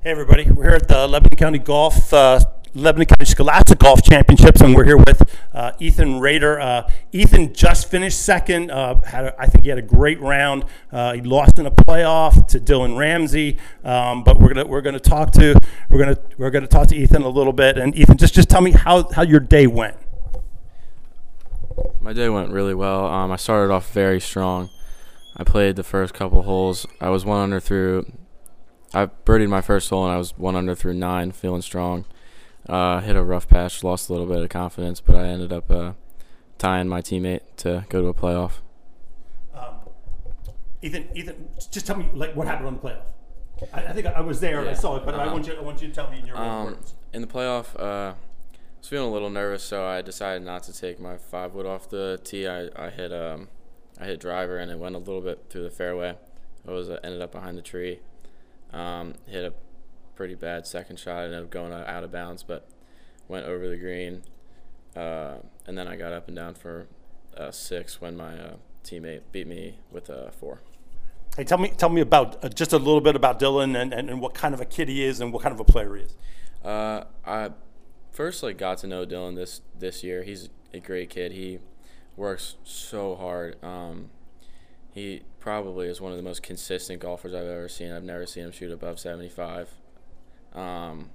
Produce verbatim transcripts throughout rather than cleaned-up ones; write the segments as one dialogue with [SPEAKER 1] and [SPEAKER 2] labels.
[SPEAKER 1] Hey everybody, we're here at the Lebanon County Golf, uh, Lebanon County Scholastic Golf Championships, and we're here with uh, Ethan Rader. Uh, Ethan just finished second. Uh, had a, I think he had a great round. Uh, he lost in a playoff to Dylan Ramsey, um, but we're gonna we're gonna talk to we're gonna we're gonna talk to Ethan a little bit. And Ethan, just just tell me how how your day went.
[SPEAKER 2] My day went really well. Um, I started off very strong. I played the first couple holes. I was one under through. I birdied my first hole, and I was one under through nine, feeling strong. Uh, hit a rough patch, lost a little bit of confidence, but I ended up uh, tying my teammate to go to a playoff.
[SPEAKER 1] Um, Ethan, Ethan, just tell me like what happened on the playoff. I, I think I was there and
[SPEAKER 2] Yeah.
[SPEAKER 1] I saw it, but
[SPEAKER 2] uh-huh.
[SPEAKER 1] I want you I want you to tell me in your own
[SPEAKER 2] Um,
[SPEAKER 1] words.
[SPEAKER 2] in the playoff, uh, I was feeling a little nervous, so I decided not to take my five wood off the tee. I, I hit um, I hit driver, and it went a little bit through the fairway. It was uh, ended up behind the tree. Um, hit a pretty bad second shot, ended up going out of bounds, but went over the green. Uh, and then I got up and down for uh, six when my uh, teammate beat me with a four.
[SPEAKER 1] Hey, tell me tell me about uh, just a little bit about Dylan and, and, and what kind of a kid he is and what kind of a player he is.
[SPEAKER 2] Uh, I first like got to know Dylan this this year. He's a great kid. He works so hard. Um, he probably is one of the most consistent golfers I've ever seen. I've never seen him shoot above seventy-five. Um,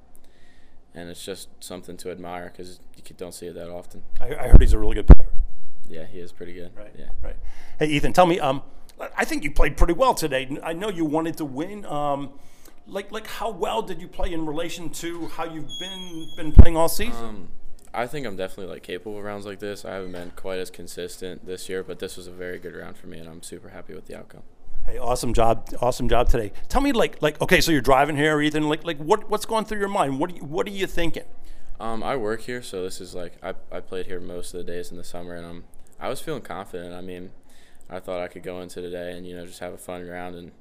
[SPEAKER 2] and it's just something to admire because you don't see it that often.
[SPEAKER 1] I, I heard he's a really good putter.
[SPEAKER 2] Yeah, he is pretty good.
[SPEAKER 1] Right.
[SPEAKER 2] Yeah.
[SPEAKER 1] Right. Hey, Ethan, tell me. Um, I think you played pretty well today. I know you wanted to win. Um, like like how well did you play in relation to how you've been been playing all season?
[SPEAKER 2] Um, I think I'm definitely like capable of rounds like this. I haven't been quite as consistent this year, but this was a very good round for me, and I'm super happy with the outcome.
[SPEAKER 1] Hey, awesome job, awesome job today. Tell me, like, like, okay, so you're driving here, Ethan. Like, like, what, what's going through your mind? What, are you, what are you thinking?
[SPEAKER 2] Um, I work here, so this is like I, I played here most of the days in the summer, and I'm I was feeling confident. I mean, I thought I could go into today and you know just have a fun round and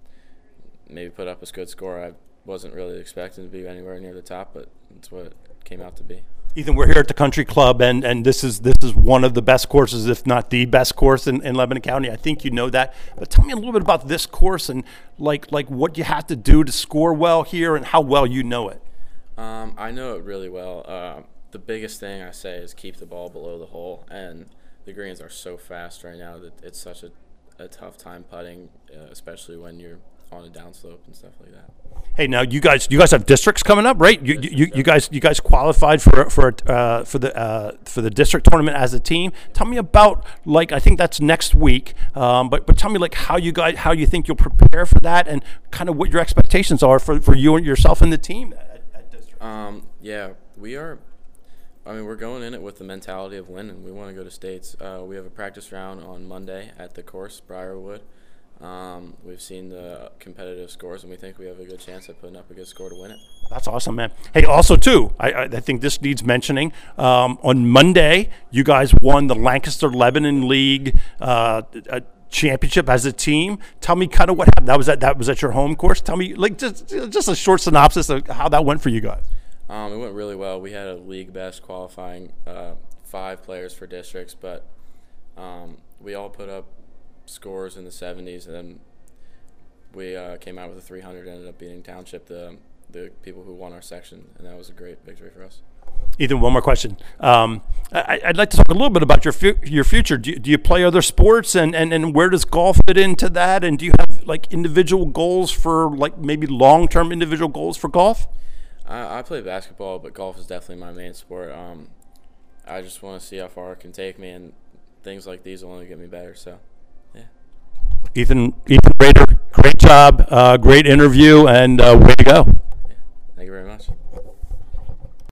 [SPEAKER 2] maybe put up a good score. I wasn't really expecting to be anywhere near the top, but it's what it came out to be.
[SPEAKER 1] Ethan, we're here at the Country Club, and, and this is this is one of the best courses, if not the best course in, in Lebanon County. I think you know that. But tell me a little bit about this course and like like what you have to do to score well here and how well you know it.
[SPEAKER 2] Um, I know it really well. Uh, the biggest thing I say is keep the ball below the hole, and the greens are so fast right now that it's such a, a tough time putting, uh, especially when you're on a downslope and stuff like that.
[SPEAKER 1] Hey, now you guys, you guys have districts coming up, right? You, you, you guys, you guys qualified for for uh, for the uh, for the district tournament as a team. Tell me about like I think that's next week. Um, but but tell me like how you guys, how you think you'll prepare for that, and kind of what your expectations are for, for you and yourself and the team at, at district.
[SPEAKER 2] Um, yeah, we are. I mean, we're going in it with the mentality of winning. We want to go to states. Uh, we have a practice round on Monday at the course, Briarwood. Um, we've seen the competitive scores, and we think we have a good chance at putting up a good score to win it.
[SPEAKER 1] That's awesome, man. Hey, also, too, I, I, I think this needs mentioning. Um, on Monday, you guys won the Lancaster Lebanon League uh, uh, championship as a team. Tell me kind of what happened. That was at, that was at your home course. Tell me, like, just, just a short synopsis of how that went for you guys.
[SPEAKER 2] Um, it went really well. We had a league best qualifying uh, five players for districts, but um, we all put up scores in the seventies, and then we uh, came out with a three hundred, ended up beating Township, the the people who won our section, and that was a great victory for us.
[SPEAKER 1] Ethan, one more question. Um, I, I'd like to talk a little bit about your fu- your future. Do you, do you play other sports, and, and, and where does golf fit into that? And do you have like individual goals for like maybe long-term individual goals for golf?
[SPEAKER 2] I, I play basketball, but golf is definitely my main sport. Um, I just want to see how far it can take me, and things like these will only get me better, so.
[SPEAKER 1] Ethan, Ethan Rader, great job, uh, great interview, and uh, way to go.